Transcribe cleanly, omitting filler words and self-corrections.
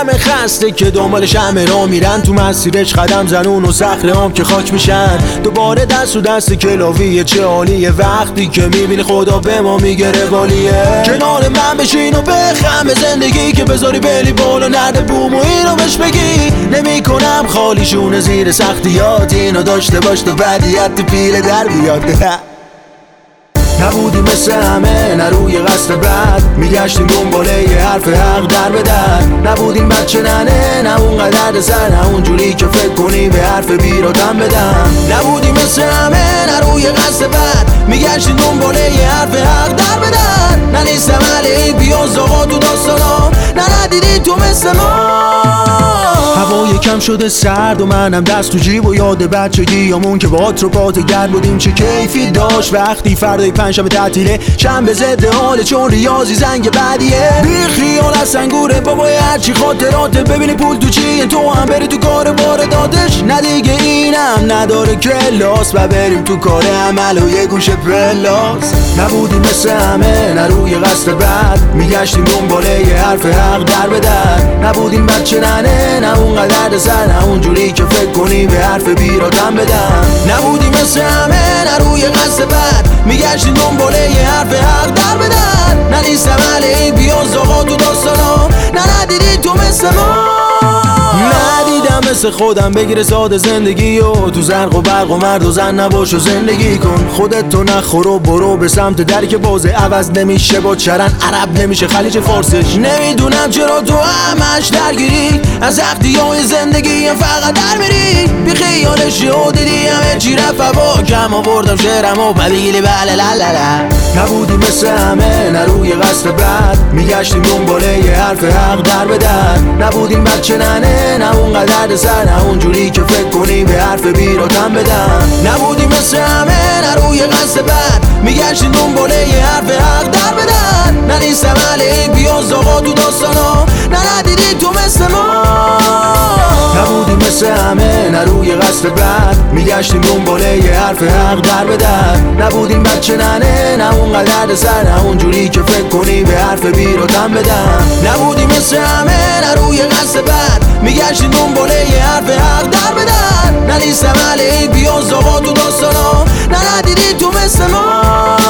همه خسته که دنبالش همه را میرن، تو مسیرش قدم زنون و صخره هم که خاک میشن. دوباره دست و دست کلاویه، چه عالیه وقتی که میبینی خدا به ما میگه روالیه. کنار من بشین و بخم به زندگی که بذاری بلی بالا نرده بوم و اینو بهش بگی نمیکنم خالیشونه زیر سختیات، اینو داشته باش تو بدیت تو پیله در بیاد. نبودیم مثل همه نه روی قصد بد، میگشتیم دنباله یه حرف حق در به در. نبودیم بچه ننه نه اونقدر سر، نه اونجوری که فکر کنی به حرف بیراتم بدم. نبودیم مثل همه نه روی قصد بد، میگشتیم دنباله یه حرف حق در به در. نه نیستم علیه بیاز آقا تو داستانام، نه ندیدی تو مثل ما. هوا یکم شده سرد و منم دست تو جیب و یاد بچگیامون که با آتروپات گرد بودیم چه کیفی داشت. وقتی فردای پنجشنبه تعطیله، شنبه ضد حاله چون ریاضی زنگ بعدیه. بی خیال از سنگوره بابای هرچی خاطراته، ببینی پول تو چیه تو هم بری تو کار وارداتش. نه دیگه اینم نداره کلاس و بریم تو کار عمل و یه گوشه پلاس. نبودیم مثل همه نه روی قصد بد، میگشتیم دنباله یه حرف حق در به در. نبودیم بچه ننه نه اونقدر سر، نه اونجوری که فکر کنی به حرف بیراتم بدم. نبودیم مثل همه نه روی قصد بد، میگشتیم دنباله یه حرف حق در به در. نه نیستم علیه بیاز آقا تو داستانام، نه ندیدی تو مثل ما. ندیدم مثل خودم بگیره ساده زندگی و تو زرق و برق و مرد و زن نباش و زندگی کن. خودت تو نخور و برو به سمت دری که بازه عوض نمیشه با چرن عرب نمیشه خلیج فارسش. نمیدونم چرا تو همش درگیری از وقتی های زندگی هم فقط در میری. بی خیالشی و دیدی همه چی رفت با کم آوردم شعرم و بدیلی بله لالala. نبودیم مثل همه نه روی قصد بد، میگشتیم دنباله یه حرف حق در به در. نبودیم بچه ننه نه اونقدر سر، نه اونجوری که فکر کنی به حرف بیراتم بدم. نبودیم مثل همه نه روی قصد بد، میگشتیم دنباله یه حرف حق در به در. نه نیستم علیه بیاز آقا تو داستانام، نه ندیدی تو مثل ما. نبودیم مثل همه نه روی قصد بد، میگشتیم دنباله یه حرف حق در به در. نبودیم بچه ننه نه اونقدر سر، نه اونجوری که فکر کنی به حرف بیراتم بدم. نبودیم مثل همه نه روی قصد بد، میگشتیم دنباله یه حرف حق در به در. نه نیستم علیه بیاز آقا تو داستانام، نه ندیدی تو مثل ما.